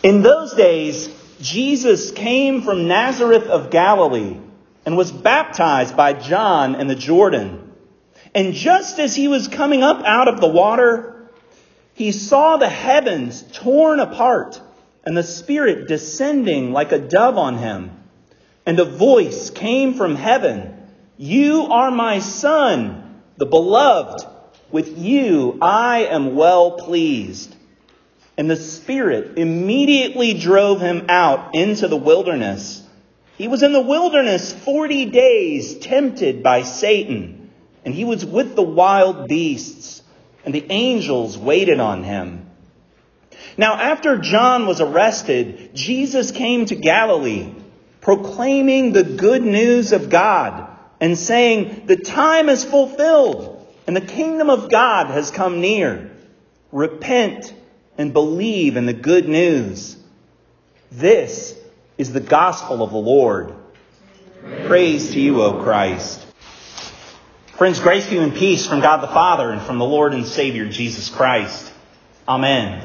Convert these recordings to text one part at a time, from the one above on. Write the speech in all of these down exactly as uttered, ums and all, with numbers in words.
In those days, Jesus came from Nazareth of Galilee and was baptized by John in the Jordan. And just as he was coming up out of the water, he saw the heavens torn apart and the Spirit descending like a dove on him. And a voice came from heaven, "You are my Son, the beloved. With you I am well pleased." And the Spirit immediately drove him out into the wilderness. He was in the wilderness forty days, tempted by Satan. And he was with the wild beasts, and the angels waited on him. Now after John was arrested, Jesus came to Galilee, proclaiming the good news of God, and saying, "The time is fulfilled, and the kingdom of God has come near. Repent and believe in the good news." This is the gospel of the Lord. Praise, Praise to you, O Christ. Friends, grace to you and peace from God the Father and from the Lord and Savior Jesus Christ. Amen.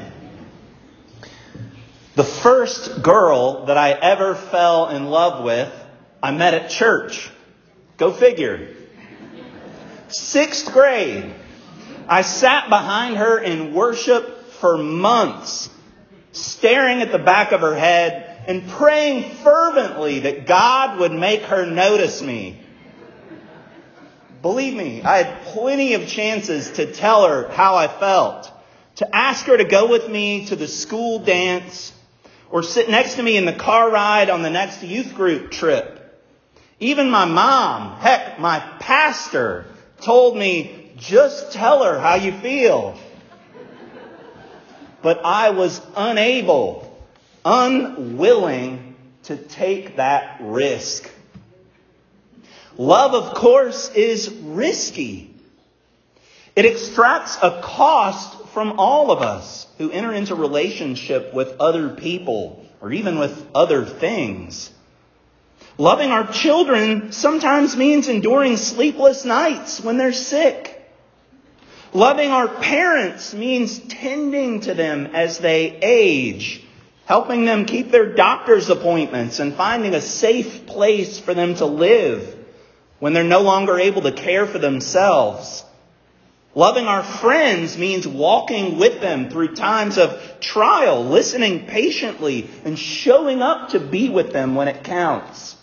The first girl that I ever fell in love with, I met at church. Go figure. Sixth grade. I sat behind her in worship for months, staring at the back of her head and praying fervently that God would make her notice me. Believe me, I had plenty of chances to tell her how I felt, to ask her to go with me to the school dance, or sit next to me in the car ride on the next youth group trip. Even my mom, heck, my pastor, told me, "Just tell her how you feel." But I was unable, unwilling to take that risk. Love, of course, is risky. It extracts a cost from all of us who enter into relationship with other people or even with other things. Loving our children sometimes means enduring sleepless nights when they're sick. Loving our parents means tending to them as they age, helping them keep their doctor's appointments and finding a safe place for them to live when they're no longer able to care for themselves. Loving our friends means walking with them through times of trial, listening patiently, and showing up to be with them when it counts.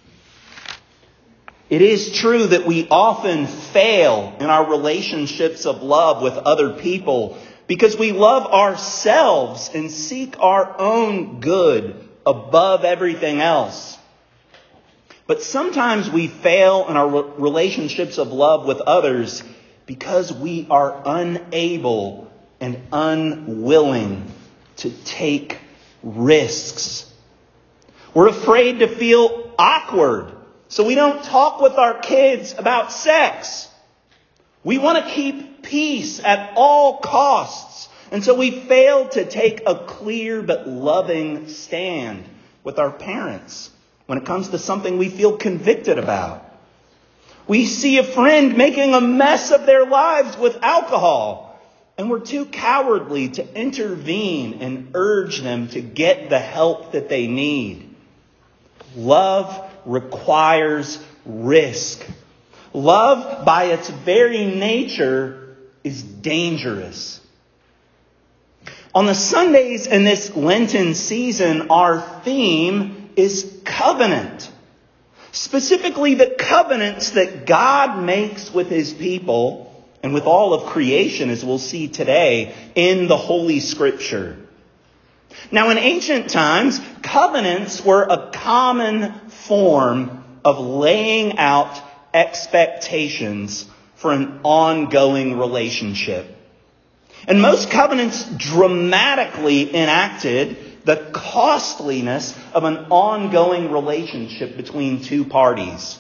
It is true that we often fail in our relationships of love with other people because we love ourselves and seek our own good above everything else. But sometimes we fail in our relationships of love with others because we are unable and unwilling to take risks. We're afraid to feel awkward, so we don't talk with our kids about sex. We want to keep peace at all costs, and so we fail to take a clear but loving stand with our parents when it comes to something we feel convicted about. We see a friend making a mess of their lives with alcohol, and we're too cowardly to intervene and urge them to get the help that they need. Love requires risk. Love, by its very nature, is dangerous. On the Sundays in this Lenten season, our theme is covenant. Specifically, the covenants that God makes with His people and with all of creation, as we'll see today in the Holy Scripture. Now, in ancient times, covenants were a common form of laying out expectations for an ongoing relationship. And most covenants dramatically enacted the costliness of an ongoing relationship between two parties.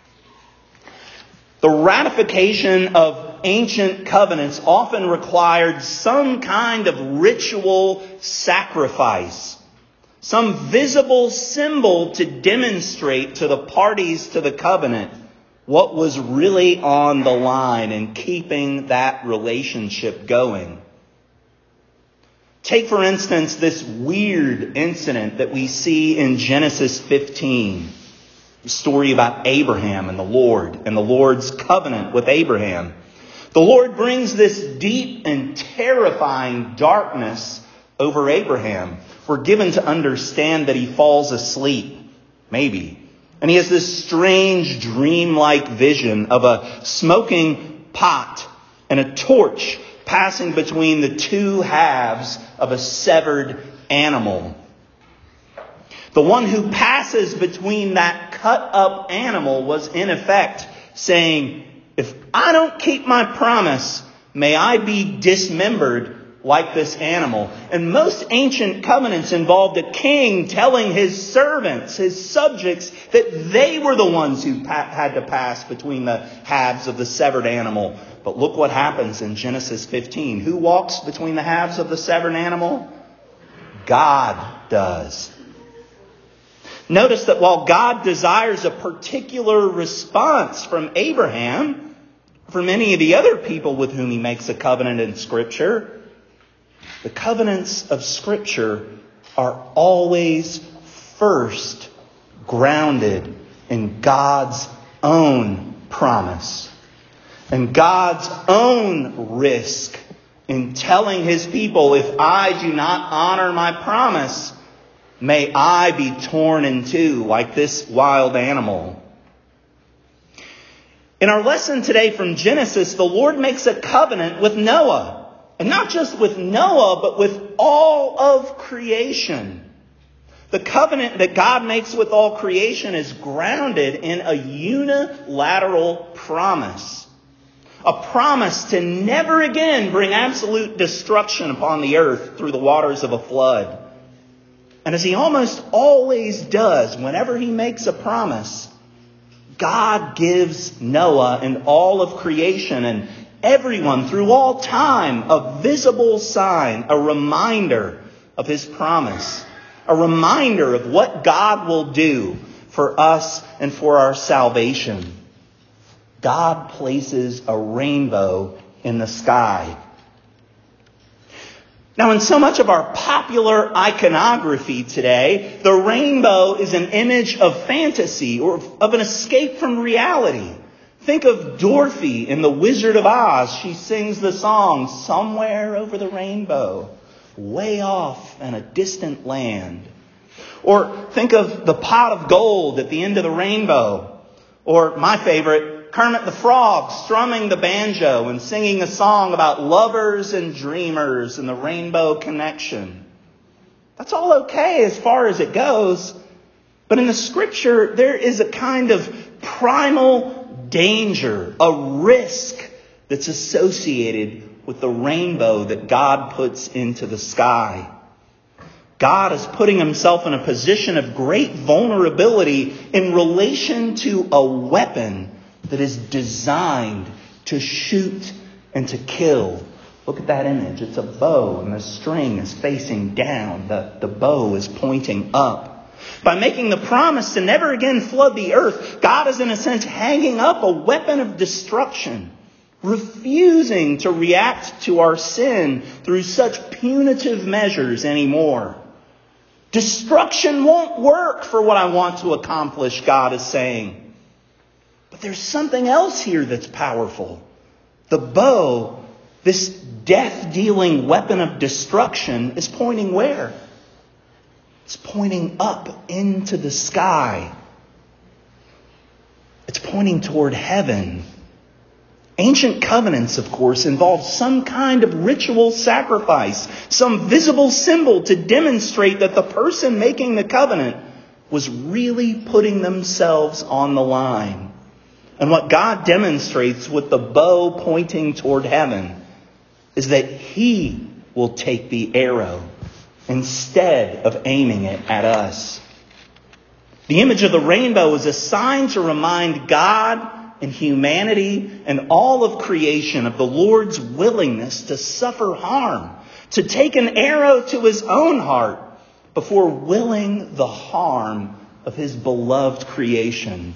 The ratification of ancient covenants often required some kind of ritual sacrifice, some visible symbol to demonstrate to the parties to the covenant what was really on the line in keeping that relationship going. Take, for instance, this weird incident that we see in Genesis fifteen. The story about Abraham and the Lord and the Lord's covenant with Abraham. The Lord brings this deep and terrifying darkness over Abraham. We're given to understand that he falls asleep, maybe. And he has this strange dreamlike vision of a smoking pot and a torch passing between the two halves of a severed animal. The one who passes between that cut up animal was in effect saying, if I don't keep my promise, may I be dismembered like this animal. And most ancient covenants involved a king telling his servants, his subjects, that they were the ones who pa- had to pass between the halves of the severed animal. But look what happens in Genesis fifteen. Who walks between the halves of the severed animal? God does. Notice that while God desires a particular response from Abraham, from any of the other people with whom he makes a covenant in Scripture, the covenants of Scripture are always first grounded in God's own promise and God's own risk in telling his people, if I do not honor my promise, may I be torn in two like this wild animal. In our lesson today from Genesis, the Lord makes a covenant with Noah. And not just with Noah, but with all of creation. The covenant that God makes with all creation is grounded in a unilateral promise. A promise to never again bring absolute destruction upon the earth through the waters of a flood. And as he almost always does, whenever he makes a promise, God gives Noah and all of creation and everyone through all time a visible sign, a reminder of his promise, a reminder of what God will do for us and for our salvation. God places a rainbow in the sky. Now, in so much of our popular iconography today, the rainbow is an image of fantasy or of an escape from reality. Think of Dorothy in The Wizard of Oz. She sings the song, "Somewhere over the rainbow, way off in a distant land." Or think of the pot of gold at the end of the rainbow. Or my favorite, Kermit the Frog strumming the banjo and singing a song about lovers and dreamers and the rainbow connection. That's all okay as far as it goes. But in the Scripture, there is a kind of primal danger, a risk that's associated with the rainbow that God puts into the sky. God is putting himself in a position of great vulnerability in relation to a weapon that is designed to shoot and to kill. Look at that image. It's a bow and the string is facing down. The, the bow is pointing up. By making the promise to never again flood the earth, God is in a sense hanging up a weapon of destruction, refusing to react to our sin through such punitive measures anymore. Destruction won't work for what I want to accomplish, God is saying. But there's something else here that's powerful. The bow, this death-dealing weapon of destruction, is pointing where? It's pointing up into the sky. It's pointing toward heaven. Ancient covenants, of course, involved some kind of ritual sacrifice, some visible symbol to demonstrate that the person making the covenant was really putting themselves on the line. And what God demonstrates with the bow pointing toward heaven is that he will take the arrow instead of aiming it at us. The image of the rainbow is a sign to remind God and humanity and all of creation of the Lord's willingness to suffer harm, to take an arrow to his own heart before willing the harm of his beloved creation.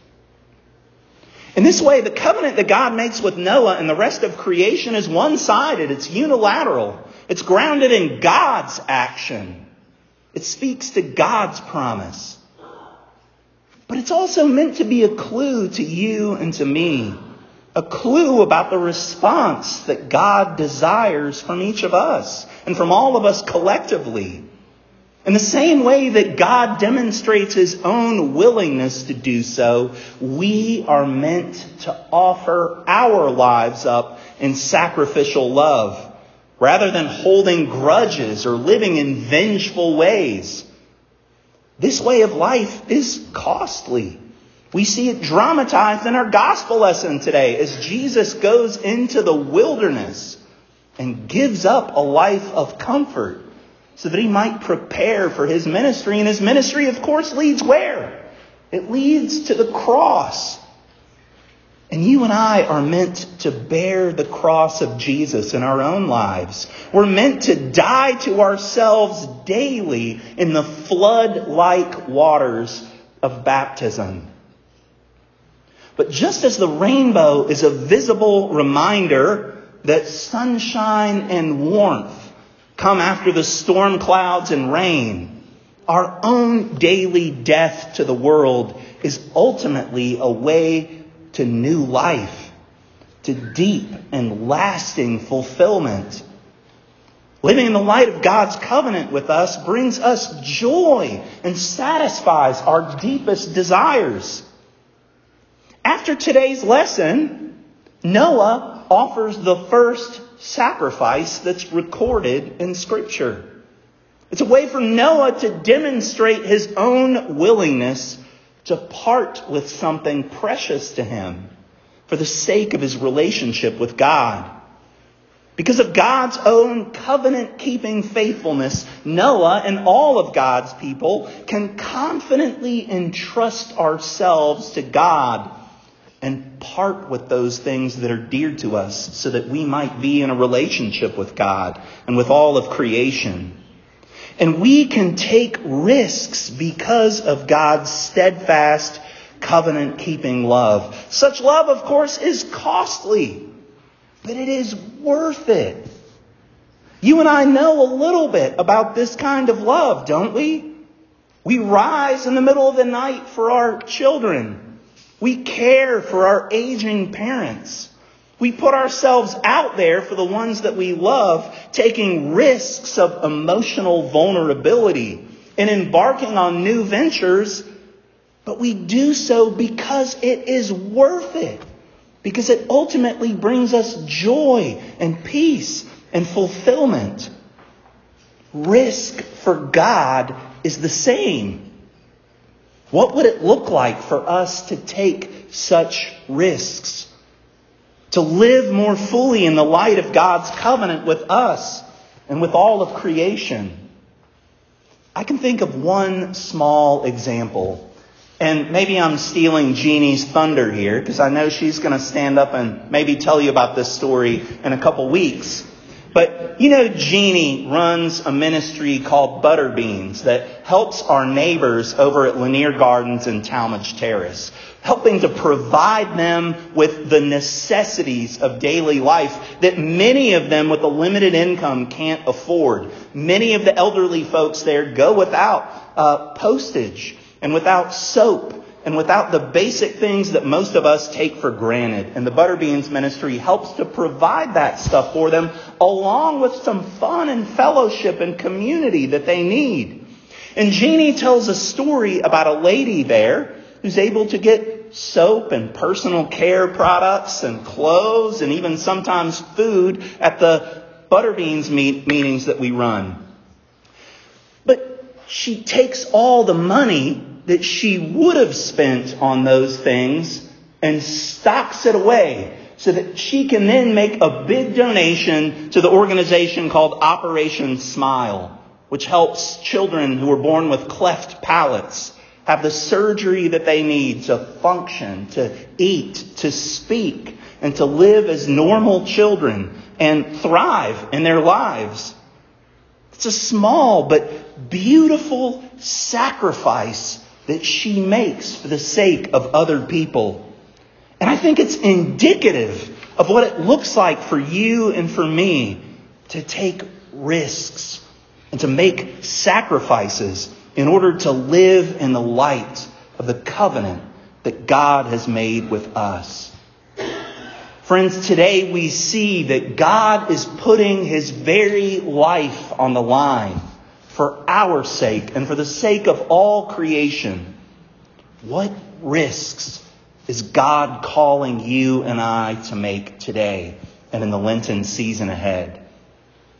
In this way, the covenant that God makes with Noah and the rest of creation is one-sided. It's unilateral. It's grounded in God's action. It speaks to God's promise. But it's also meant to be a clue to you and to me. A clue about the response that God desires from each of us and from all of us collectively. In the same way that God demonstrates his own willingness to do so, we are meant to offer our lives up in sacrificial love, rather than holding grudges or living in vengeful ways. This way of life is costly. We see it dramatized in our gospel lesson today as Jesus goes into the wilderness and gives up a life of comfort so that he might prepare for his ministry. And his ministry, of course, leads where? It leads to the cross. And you and I are meant to bear the cross of Jesus in our own lives. We're meant to die to ourselves daily in the flood-like waters of baptism. But just as the rainbow is a visible reminder that sunshine and warmth come after the storm clouds and rain, our own daily death to the world is ultimately a way to new life, to deep and lasting fulfillment. Living in the light of God's covenant with us brings us joy and satisfies our deepest desires. After today's lesson, Noah offers the first sacrifice that's recorded in Scripture. It's a way for Noah to demonstrate his own willingness to part with something precious to him for the sake of his relationship with God. Because of God's own covenant-keeping faithfulness, Noah and all of God's people can confidently entrust ourselves to God and part with those things that are dear to us so that we might be in a relationship with God and with all of creation. And we can take risks because of God's steadfast, covenant-keeping love. Such love, of course, is costly, but it is worth it. You and I know a little bit about this kind of love, don't we? We rise in the middle of the night for our children. We care for our aging parents. We put ourselves out there for the ones that we love, taking risks of emotional vulnerability and embarking on new ventures. But we do so because it is worth it. Because it ultimately brings us joy and peace and fulfillment. Risk for God is the same. What would it look like for us to take such risks? To live more fully in the light of God's covenant with us and with all of creation. I can think of one small example. And maybe I'm stealing Jeannie's thunder here because I know she's going to stand up and maybe tell you about this story in a couple weeks. But you know, Jeannie runs a ministry called Butterbeans that helps our neighbors over at Lanier Gardens and Talmadge Terrace, helping to provide them with the necessities of daily life that many of them with a limited income can't afford. Many of the elderly folks there go without uh, postage and without soap and without the basic things that most of us take for granted. And the Butterbeans ministry helps to provide that stuff for them, along with some fun and fellowship and community that they need. And Jeannie tells a story about a lady there who's able to get soap and personal care products and clothes and even sometimes food at the Butterbeans meet- meetings that we run. But she takes all the money that she would have spent on those things and stocks it away so that she can then make a big donation to the organization called Operation Smile, which helps children who are born with cleft palates have the surgery that they need to function, to eat, to speak, and to live as normal children and thrive in their lives. It's a small but beautiful sacrifice that she makes for the sake of other people. And I think it's indicative of what it looks like for you and for me to take risks and to make sacrifices in order to live in the light of the covenant that God has made with us. Friends, today we see that God is putting his very life on the line for our sake and for the sake of all creation. What risks is God calling you and I to make today and in the Lenten season ahead?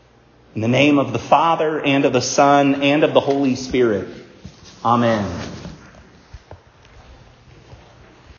In the name of the Father, and of the Son, and of the Holy Spirit. Amen.